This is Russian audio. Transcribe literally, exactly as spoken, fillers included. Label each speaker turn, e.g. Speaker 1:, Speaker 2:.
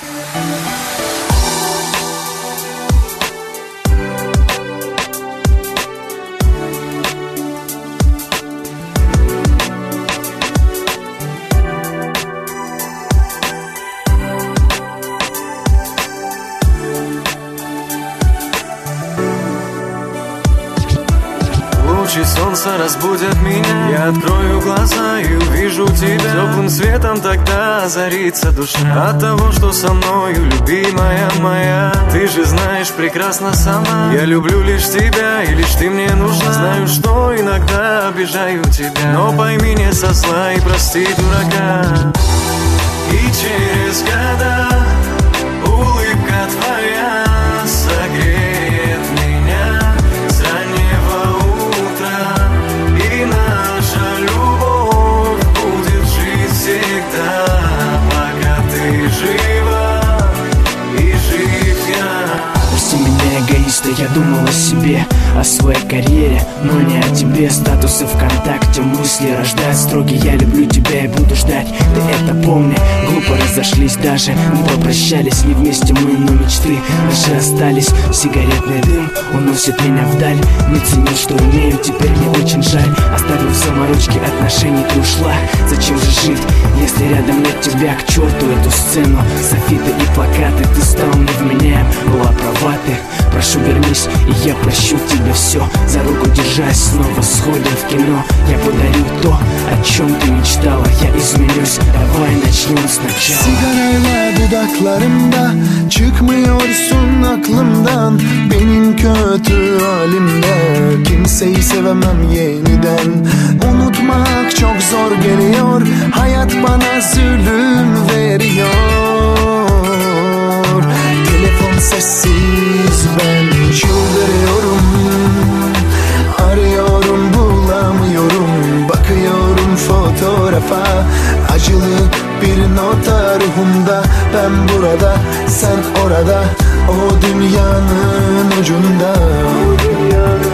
Speaker 1: Лучи солнца разбудят меня. Я открою глаза и увижу тебя. Теплым светом тогда озарится душа от того, что со мною, любимая моя. Ты же знаешь прекрасно сама, я люблю лишь тебя, и лишь ты мне нужна. Знаю, что иногда обижаю тебя, но пойми, не со зла и прости дурака. И через года улыбка твоя согреет меня с раннего утра, и наша любовь будет жить всегда, пока ты жива и жив я.
Speaker 2: Прости меня, эгоиста, я думал о себе, о своей карьере, но не о тебе. Статусы ВКонтакте, мысли рождают строгие. Я люблю тебя и буду ждать, ты это помни. Глупо разошлись даже, не попрощались. Не вместе мы, но мечты наши остались. Сигаретный дым уносит меня вдаль. Не ценил, что имею, теперь мне очень жаль. Оставив заморочки отношений, ты ушла. Зачем же жить, если рядом нет тебя? К черту эту сцену, софиты и плакаты. Ты стал невменяем, была права ты. Прошу, вернись, и я прощу тебе все. За руку держась, снова сходим в кино. Я подарю то, о чем ты мечтала. Я изменюсь, давай начнем сначала.
Speaker 3: Sigarayla dudaklarımda, çıkmıyorsun aklımdan. Benim kötü halimde kimseyi sevemem yeniden. Unutmak çok zor geliyor, hayat bana zulüm veriyor. Telefon sessiz, ben çıldırıyorum. Arıyorum, bulamıyorum. Bakıyorum fotoğrafa, acılı bir nota ruhumda. Ben burada, sen orada, o dünyanın ucunda. O dünyanın